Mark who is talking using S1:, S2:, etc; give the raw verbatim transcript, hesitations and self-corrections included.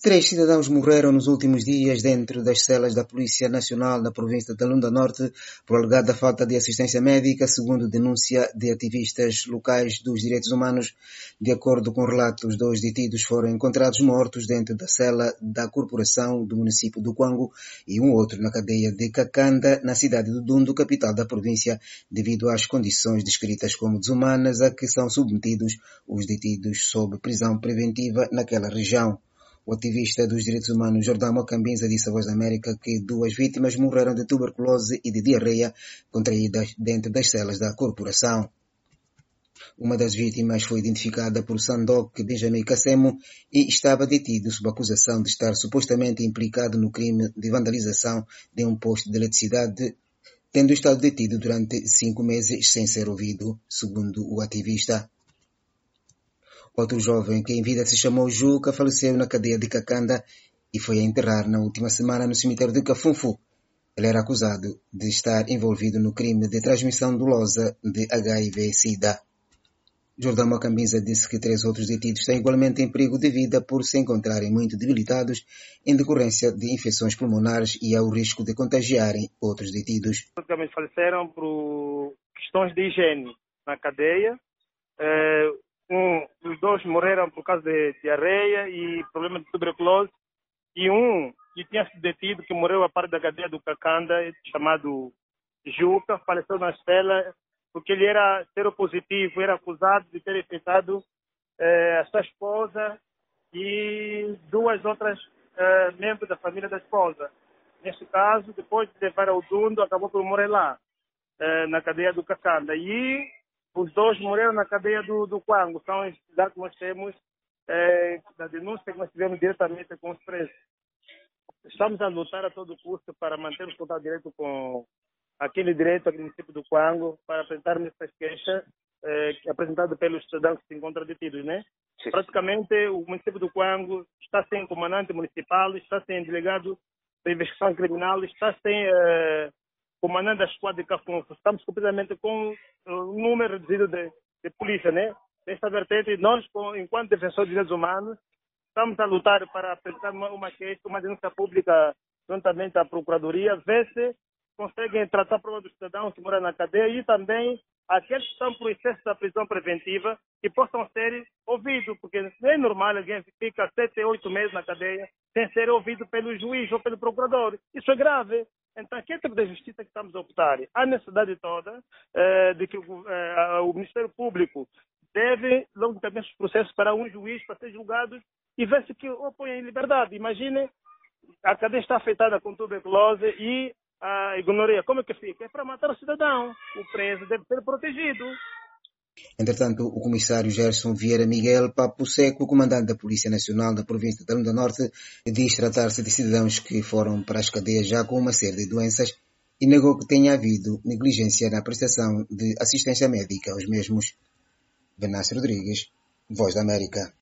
S1: Três cidadãos morreram nos últimos dias dentro das celas da Polícia Nacional na província de Lunda Norte por alegada falta de assistência médica, segundo denúncia de ativistas locais dos direitos humanos. De acordo com relatos, os dois detidos foram encontrados mortos dentro da cela da corporação do município do Quango e um outro na cadeia de Cacanda, na cidade de Dundo, capital da província, devido às condições descritas como desumanas a que são submetidos os detidos sob prisão preventiva naquela região. O ativista dos direitos humanos Jordão Mocambinza disse à Voz da América que duas vítimas morreram de tuberculose e de diarreia contraídas dentro das celas da corporação. Uma das vítimas foi identificada por Sandok Benjamin Kassemo e estava detido sob acusação de estar supostamente implicado no crime de vandalização de um posto de eletricidade, tendo estado detido durante cinco meses sem ser ouvido, segundo o ativista. Outro jovem, que em vida se chamou Juca, faleceu na cadeia de Cacanda e foi a enterrar na última semana no cemitério de Cafunfu. Ele era acusado de estar envolvido no crime de transmissão dolosa de H I V-Sida. Jordão Mocambinza disse que três outros detidos estão igualmente em perigo de vida por se encontrarem muito debilitados em decorrência de infecções pulmonares e ao risco de contagiarem outros detidos.
S2: Praticamente faleceram por questões de higiene na cadeia. É... Um, os dois morreram por causa de diarreia e problema de tuberculose. E um que tinha sido detido, que morreu a parte da cadeia do Cacanda, chamado Juca, faleceu na cela porque ele era seropositivo, era acusado de ter infectado eh, a sua esposa e duas outras eh, membros da família da esposa. Neste caso, depois de levar ao Dundo, acabou por morrer lá, eh, na cadeia do Cacanda. E os dois morreram na cadeia do, do Quango. São os dados que nós temos é, da denúncia que nós tivemos diretamente com os presos. Estamos a lutar a todo custo para mantermos contato direto com aquele direito, aquele município do Quango, para apresentarmos essas queixas é, apresentadas pelos cidadãos que se encontram detidos, né? Sim. Praticamente, o município do Quango está sem comandante municipal, está sem delegado de investigação criminal, está sem... É, comandante da esquadra de Cafunfu. Estamos completamente com um número reduzido de, de polícia, né? Nesta vertente, nós, enquanto defensores de direitos humanos, estamos a lutar para apresentar uma, uma queixa, uma denúncia pública juntamente à Procuradoria, ver se conseguem tratar a prova dos cidadãos que moram na cadeia e também aqueles que estão por excesso da prisão preventiva que possam ser ouvidos, porque não é normal alguém fica sete, oito meses na cadeia sem ser ouvido pelo juiz ou pelo procurador. Isso é grave. Então, que tipo de justiça que estamos a optar? Há necessidade toda eh, de que eh, o Ministério Público deve, logo também, os processos para um juiz, para ser julgados e ver se que o põe em liberdade. Imagine, a cadeia está afetada com tuberculose e a ignoraria. Como é que fica? É para matar o cidadão. O preso deve ser protegido.
S1: Entretanto, o comissário Gerson Vieira Miguel Papo Seco, comandante da Polícia Nacional da província de Lunda Norte, diz tratar-se de cidadãos que foram para as cadeias já com uma série de doenças e negou que tenha havido negligência na prestação de assistência médica aos mesmos. Venâncio Rodrigues, Voz da América.